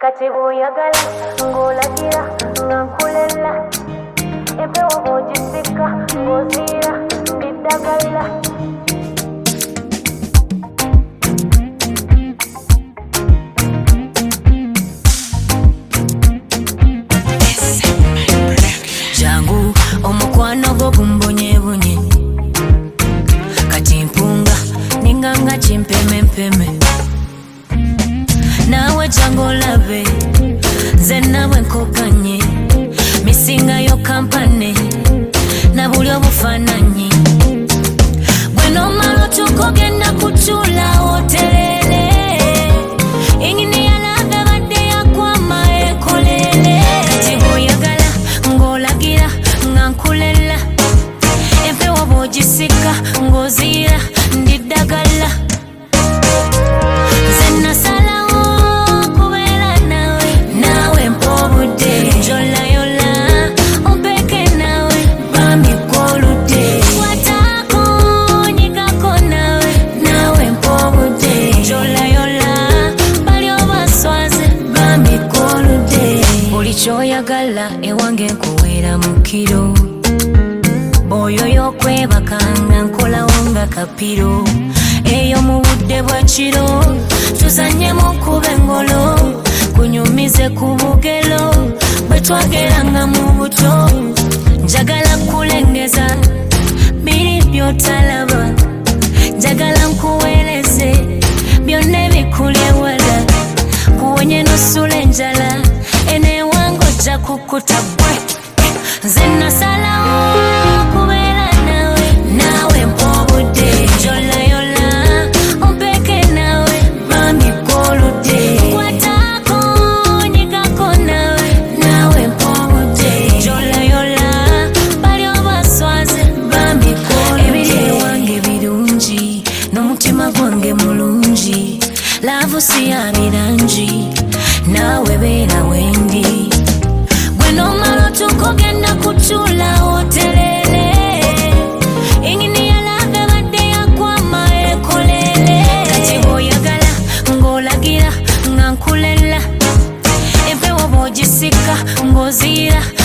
kati bw'oyagala ng'olagira nga nkulela empewo bw'ogisika ng'oziira ndiddagala. Jangu omukwano gwo gumbonyebonye kati mpunga ninganga kimpemempeme nawe jangu olabe nze nawe nkoganye misingayo kampane na buli obufaananyi gwe nomala otuuka ogenda kutuula oterere ingini yalaga badde yakwama ekolere kati bw'oyagala ng'olagira nga nkulela empewo bw'ogisika ng'oziira ndiddagala. Nze nasalawo kubeera nawe naawe mpa obudde njolayola ompeeke nawe bambi gw'oludde kwatako nyigako nawe naawe mpa obudde njolayola bali obaswaze bambi gw'oludde buli kyoyagala ewange nkuweera mu kiro oyo y'okwebakanga nkolawo nga kapiro eyo mu budde bwa kiro tuzanyemu kuba engolo kunyumize ku bugero bwe twageranga mu buto njagala kulengeza biri byotalaba njagala nkuweereze byonna ebikuli ewala kuwonye nosula enjala eneewanga ojja kukuta bwe nze nasalawo kubeera nawe naawe mpa obudde njolayola ompeeke nawe bambi gw'oludde kwatako nyigako nawe naawe mpa obudde njolayola bali obaswaze bambi gw'oludde ebiri ewange birungi n'omutima gwange mulungi laavu si ya birangi naawe beera wendi gwe nomala otuuka ogenda kutuula oterere ingini yalaga badde yakwama ekolere kati bw'oyagala ng'olagira nga nkulela empewo bw'ogisika ng'oziira